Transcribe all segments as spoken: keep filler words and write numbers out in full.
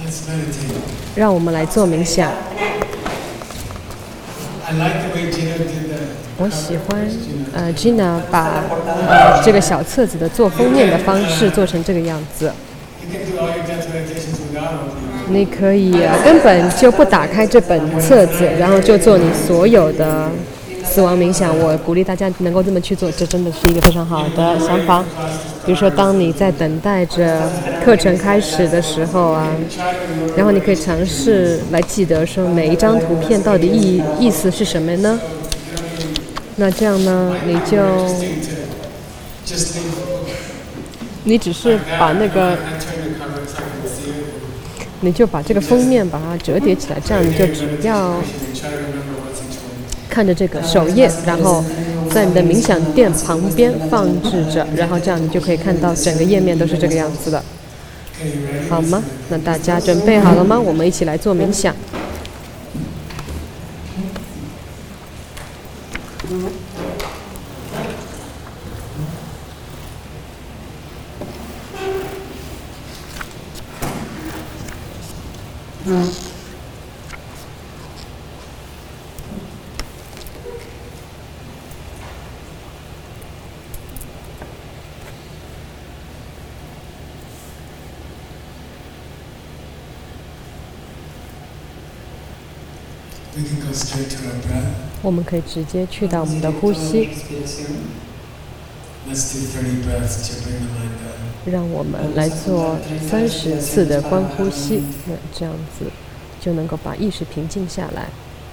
让我们来做冥想。我喜欢呃 Gina 把呃这个小册子的做封面的方式做成这个样子。你可以、啊、根本就不打开这本册子，然后就做你所有的死亡冥想。我鼓励大家能够这么去做，这真的是一个非常好的想法。比如说当你在等待着课程开始的时候啊，然后你可以尝试来记得说每一张图片到底意意思是什么呢？那这样呢，你就你只是把那个你就把这个封面把它折叠起来，这样你就只要看着这个首页，然后在你的冥想垫旁边放置着，然后这样你就可以看到整个页面都是这个样子的，好吗？那大家准备好了吗？我们一起来做冥想。嗯我们可以直接去到我们的呼吸，让我们来做三十次的观呼吸，那这样子就能够把意识平静下来。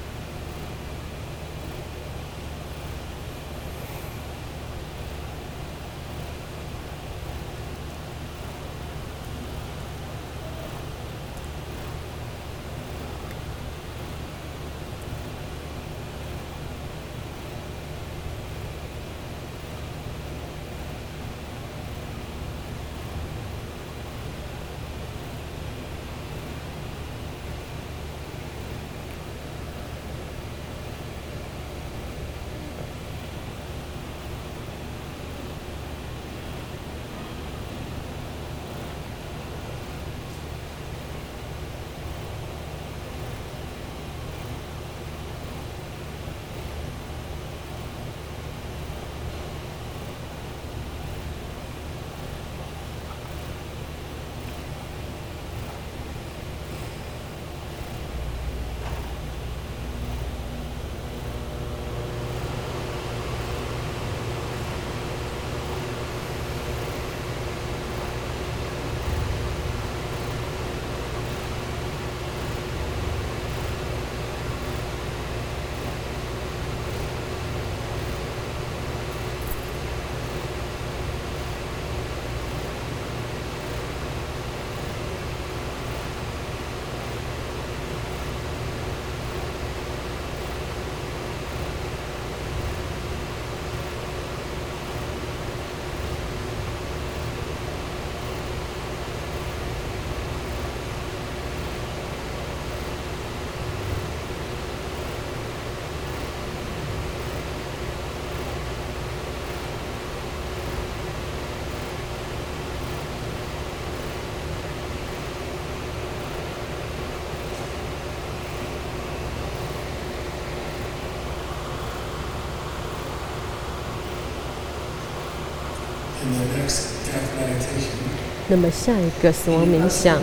那么下一个死亡冥想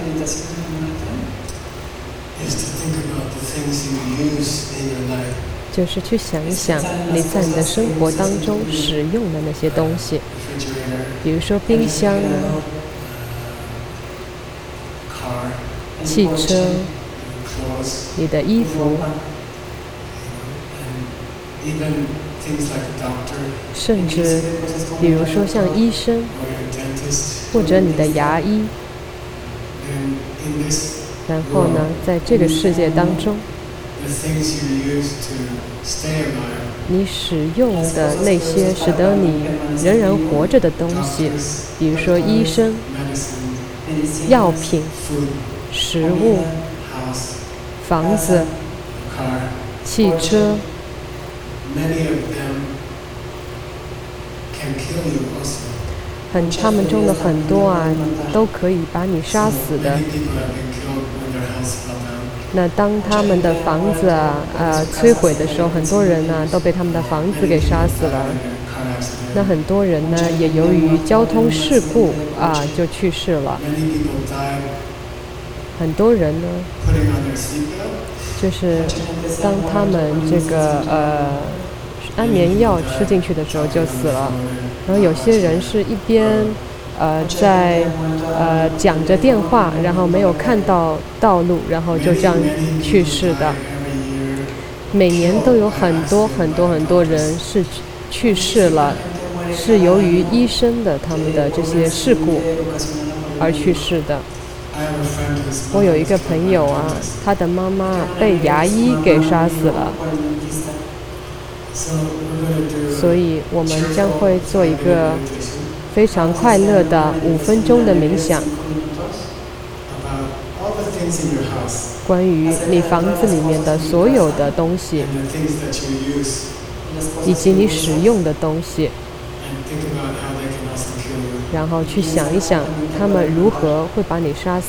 就是去想一想你在你的生活当中使用的那些东西，比如说冰箱啊、汽车、你的衣服，甚至比如说像医生或者你的牙医。然后呢，在这个世界当中，你使用的那些使得你仍然活着的东西，比如说医生、药品、食物、房子、汽车，很，他们中的很多啊，都可以把你杀死的。 那当他们的房子啊呃摧毁的时候，很多人呢都被他们的房子给杀死了。那很多人呢也由于交通事故啊就去世了。很多人呢就是当他们这个呃安眠药吃进去的时候就死了。然后有些人是一边呃在呃讲着电话，然后没有看到道路，然后就这样去世的。每年都有很多很多很多人是去世了，是由于医生的他们的这些事故而去世的。我有一个朋友啊，他的妈妈被牙医给杀死了，所以我们将会做一个非常快乐的五分钟的冥想，关于你房子里面的所有的东西，以及你使用的东西，然后去想一想他们如何会把你杀死。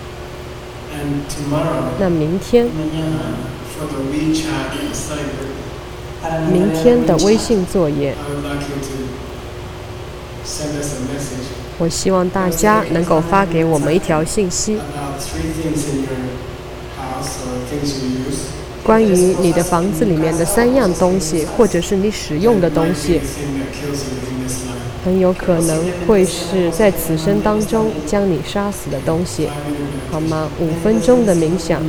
那明天明天的微信作业，我希望大家能够发给我们一条信息，关于你的房子里面的三样东西，或者是你使用的东西，很有可能会是在此生当中将你杀死的东西，好吗？五分钟的冥想。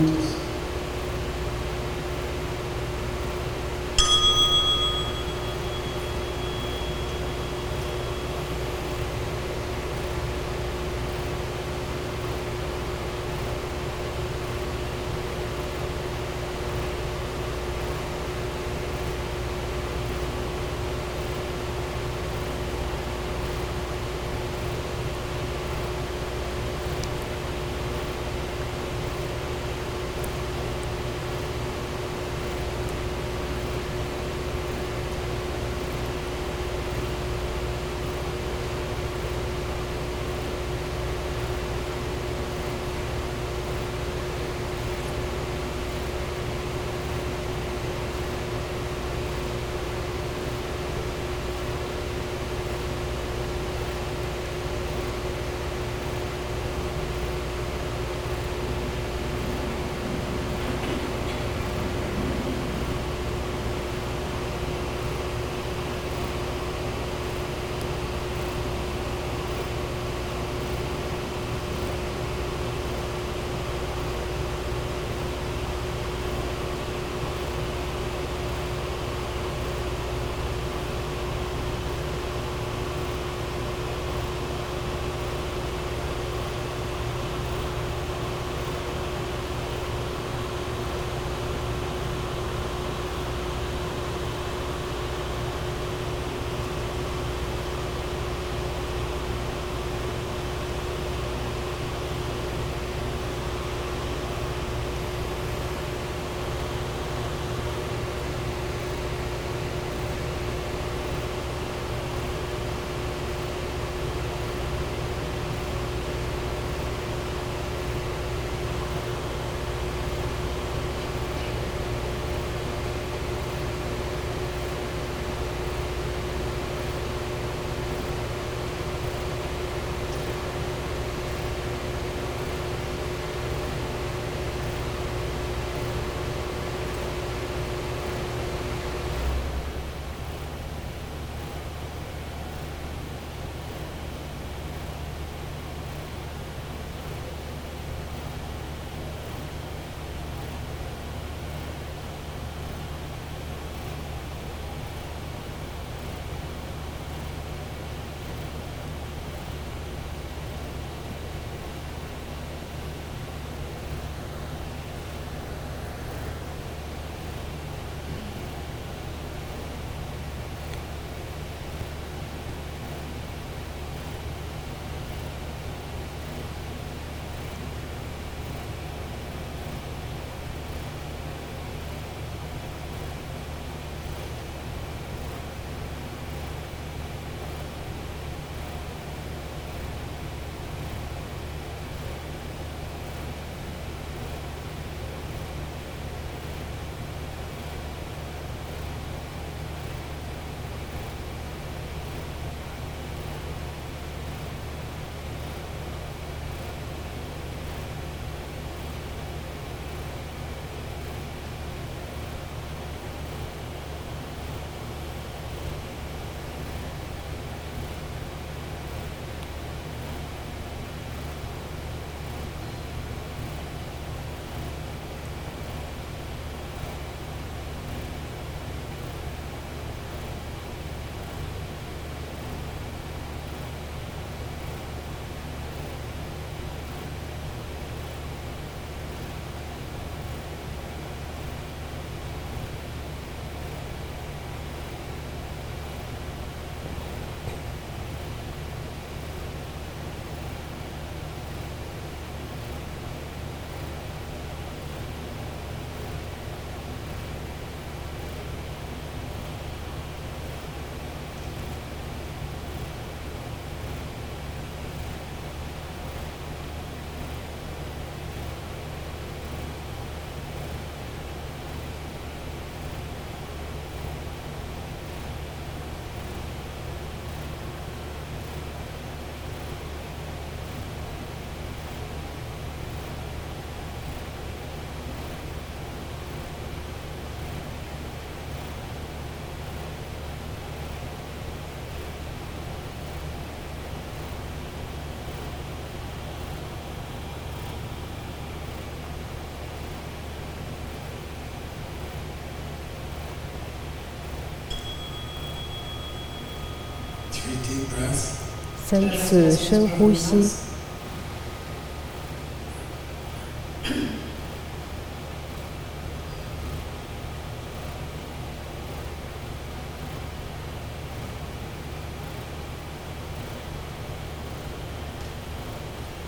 三次深呼吸。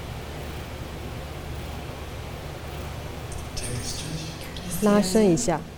拉伸一下。